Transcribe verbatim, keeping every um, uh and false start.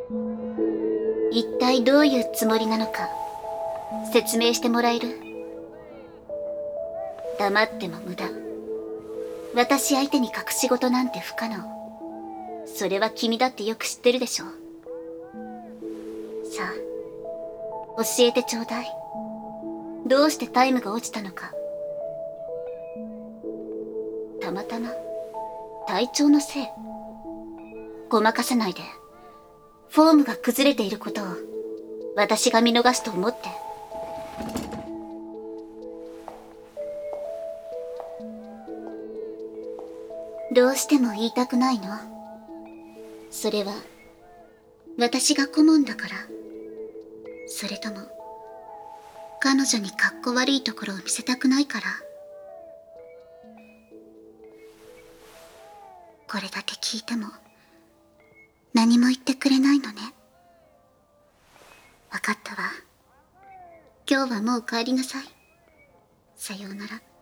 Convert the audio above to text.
一体どういうつもりなのか説明してもらえる？黙っても無駄。私相手に隠し事なんて不可能。それは君だってよく知ってるでしょ。さあ、教えてちょうだい。どうしてタイムが落ちたのか。たまたま体調のせい？ごまかさないで。フォームが崩れていることを私が見逃すと思って。どうしても言いたくないの？それは私が顧問だから？それとも彼女にかっこ悪いところを見せたくないから？これだけ聞いても何も言ってくれないのね。わかったわ。今日はもう帰りなさい。さようなら。